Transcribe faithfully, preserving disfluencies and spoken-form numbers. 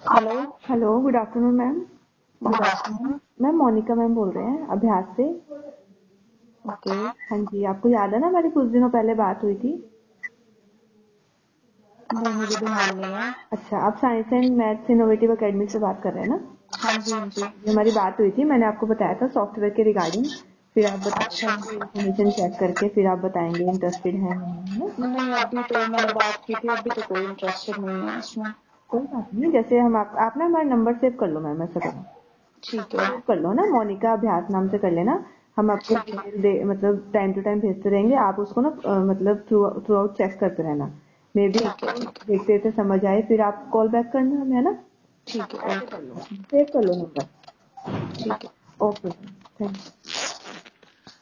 Hello. Hello, good afternoon ma'am. Good afternoon. Ma'am Monika ma'am बोल रहे हैं अभ्यास से। ओके। हाँ जी, आपको याद है ना हमारी कुछ दिनों पहले बात हुई थी। नहीं, मुझे ध्यान नहीं है। अच्छा, आप science and maths innovative academy से बात कर रहे हैं ना। हाँ जी, हाँ जी। ये हमारी बात हुई थी, मैंने आपको बताया था सॉफ्टवेयर के रिगार्डिंग। फिर आप अच्छा। बताएंगे इन्फॉर्मेशन चेक करके, फिर आप बताएंगे इंटरेस्टेड है नहीं, है ना। नहीं, अभी तो मैंने बात की थी, अभी तो कोई इंटरेस्टेड नहीं है इसमें। कोई बात नहीं, जैसे हम आप, आप ना हमारा नंबर सेव कर लो मैम, ऐसा करो। ठीक है। सेव कर लो ना, मोनिका अभ्यास नाम से कर लेना। हम आपको ठीक है। डिटेल दे मतलब टाइम टू टाइम भेजते रहेंगे, आप उसको ना अ, मतलब थ्रू थ्रू आउट चेक करते रहना। मे बी ठीक है। आपको ठीक है। देखते देखते समझ आए, फिर आप कॉल बैक करना हमें, है ना। ठीक है। ऐसे ओके। कर लो, सेव कर लो नंबर। ठीक है। Okay, thank you.